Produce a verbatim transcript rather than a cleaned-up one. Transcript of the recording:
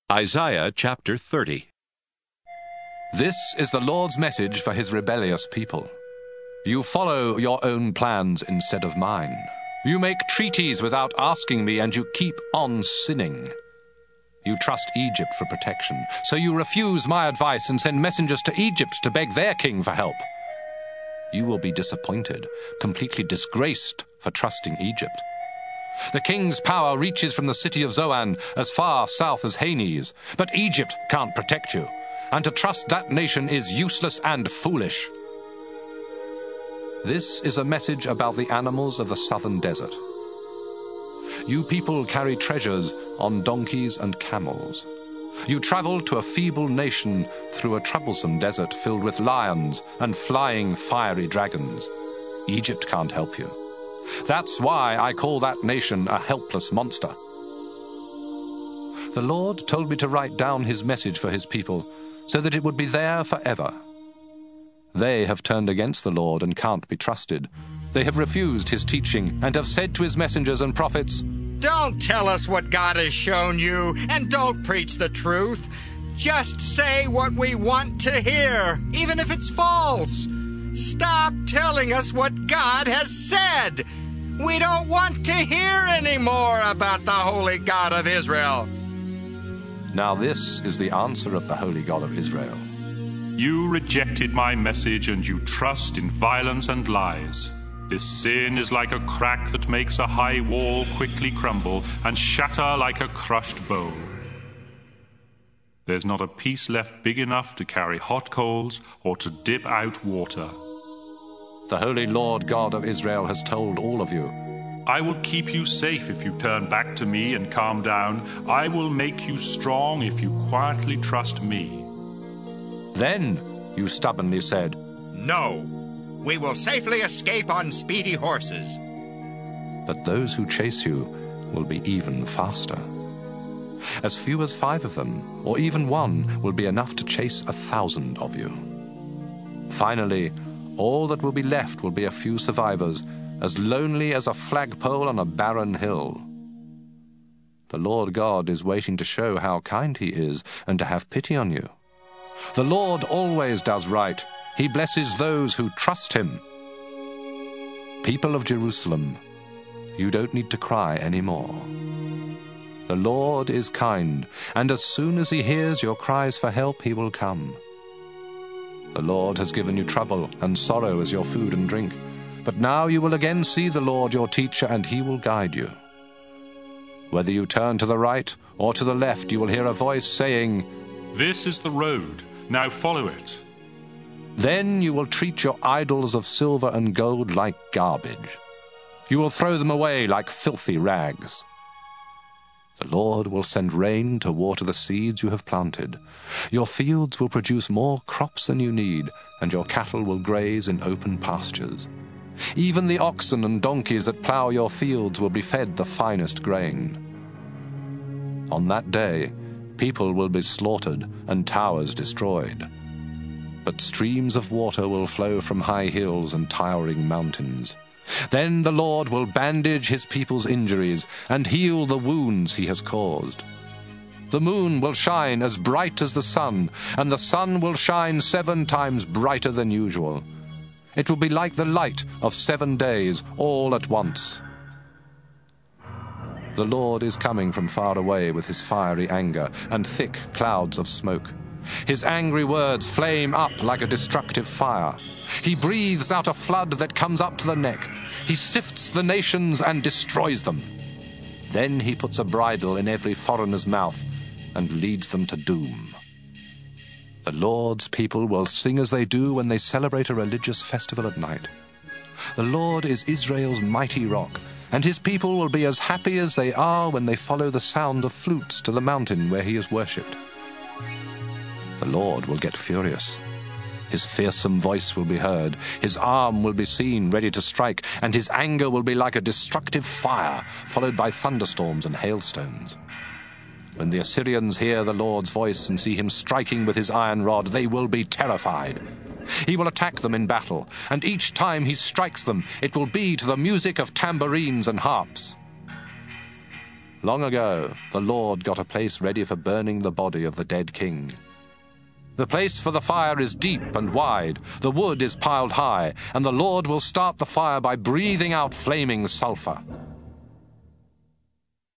Isaiah chapter thirty. This is the Lord's message for his rebellious people. You follow your own plans instead of mine. You make treaties without asking me, and you keep on sinning. You trust Egypt for protection, so you refuse my advice and send messengers to Egypt to beg their king for help. You will be disappointed, completely disgraced for trusting Egypt. The king's power reaches from the city of Zoan as far south as Hanes, but Egypt can't protect you, and to trust that nation is useless and foolish. This is a message about the animals of the southern desert. You people carry treasures on donkeys and camels. You travel to a feeble nation through a troublesome desert filled with lions and flying fiery dragons. Egypt can't help you. That's why I call that nation a helpless monster. The Lord told me to write down his message for his people, so that it would be there forever. They have turned against the Lord and can't be trusted. They have refused his teaching and have said to his messengers and prophets, "Don't tell us what God has shown you, and don't preach the truth. Just say what we want to hear, even if it's false. Stop telling us what God has said. We don't want to hear any more about the Holy God of Israel." Now this is the answer of the Holy God of Israel. You rejected my message, and you trust in violence and lies. This sin is like a crack that makes a high wall quickly crumble and shatter like a crushed bow. There's not a piece left big enough to carry hot coals or to dip out water. The Holy Lord God of Israel has told all of you, I will keep you safe if you turn back to me and calm down. I will make you strong if you quietly trust me. Then you stubbornly said, "No, we will safely escape on speedy horses." But those who chase you will be even faster. As few as five of them, or even one, will be enough to chase a thousand of you. Finally, all that will be left will be a few survivors, as lonely as a flagpole on a barren hill. The Lord God is waiting to show how kind he is and to have pity on you. The Lord always does right. He blesses those who trust him. People of Jerusalem, you don't need to cry anymore. The Lord is kind, and as soon as he hears your cries for help, he will come. The Lord has given you trouble and sorrow as your food and drink, but now you will again see the Lord your teacher, and he will guide you. Whether you turn to the right or to the left, you will hear a voice saying, "This is the road, now follow it." Then you will treat your idols of silver and gold like garbage. You will throw them away like filthy rags. The Lord will send rain to water the seeds you have planted. Your fields will produce more crops than you need, and your cattle will graze in open pastures. Even the oxen and donkeys that plow your fields will be fed the finest grain. On that day, people will be slaughtered and towers destroyed. But streams of water will flow from high hills and towering mountains. Then the Lord will bandage his people's injuries and heal the wounds he has caused. The moon will shine as bright as the sun, and the sun will shine seven times brighter than usual. It will be like the light of seven days all at once. The Lord is coming from far away with his fiery anger and thick clouds of smoke. His angry words flame up like a destructive fire. He breathes out a flood that comes up to the neck. He sifts the nations and destroys them. Then he puts a bridle in every foreigner's mouth and leads them to doom. The Lord's people will sing as they do when they celebrate a religious festival at night. The Lord is Israel's mighty rock, and his people will be as happy as they are when they follow the sound of flutes to the mountain where he is worshipped. The Lord will get furious. His fearsome voice will be heard, his arm will be seen ready to strike, and his anger will be like a destructive fire, followed by thunderstorms and hailstones. When the Assyrians hear the Lord's voice and see him striking with his iron rod, they will be terrified. He will attack them in battle, and each time he strikes them, it will be to the music of tambourines and harps. Long ago, the Lord got a place ready for burning the body of the dead king. The place for the fire is deep and wide, the wood is piled high, and the Lord will start the fire by breathing out flaming sulfur.